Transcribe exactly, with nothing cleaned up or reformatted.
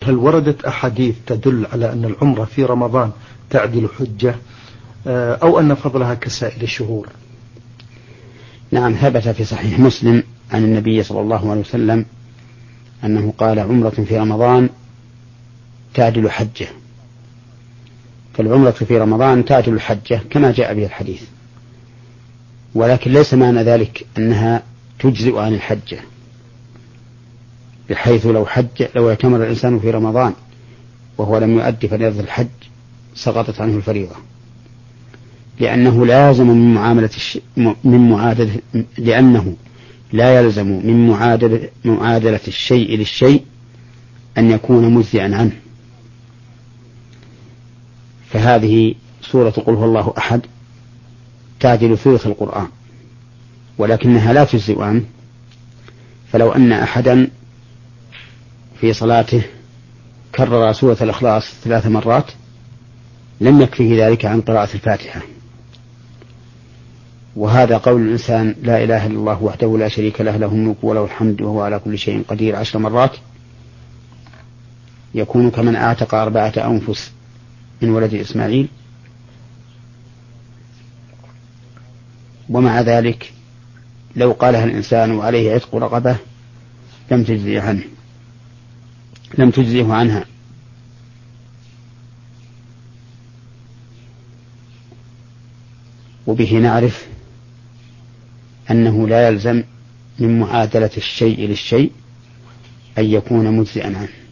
هل وردت أحاديث تدل على أن العمرة في رمضان تعدل حجة أو أن فضلها كسائر الشهور؟ نعم، ثبت في صحيح مسلم عن النبي صلى الله عليه وسلم أنه قال: عمرة في رمضان تعدل حجة. فالعمرة في رمضان تعدل الحجة كما جاء به الحديث، ولكن ليس معنى ذلك أنها تجزئ عن الحجة، بحيث لو حج لو اعتمر الإنسان في رمضان وهو لم يؤدي فريضة الحج سقطت عنه الفريضة، لأنه لازم من معاملة الش... من معادلة لأنه لا يلزم من معادلة معادلة الشيء للشيء أن يكون مجزئا عنه. فهذه سورة قل هو الله أحد تعدل ثلث القرآن، ولكنها لا تجزئ عنه. فلو أن أحدا في صلاته كرر سورة الإخلاص ثلاث مرات لم يكفيه ذلك عن قراءة الفاتحة. وهذا قول الإنسان: لا إله إلا الله وحده لا شريك له، له الملك وله الحمد وهو على كل شيء قدير، عشر مرات، يكون كمن أعتق أربعة أنفس من ولد إسماعيل. ومع ذلك لو قالها الإنسان وعليه عتق رقبة لم تجزئ عنه لم تجزئه عنها. وبه نعرف أنه لا يلزم من معادلة الشيء للشيء أن يكون مجزئا عنه.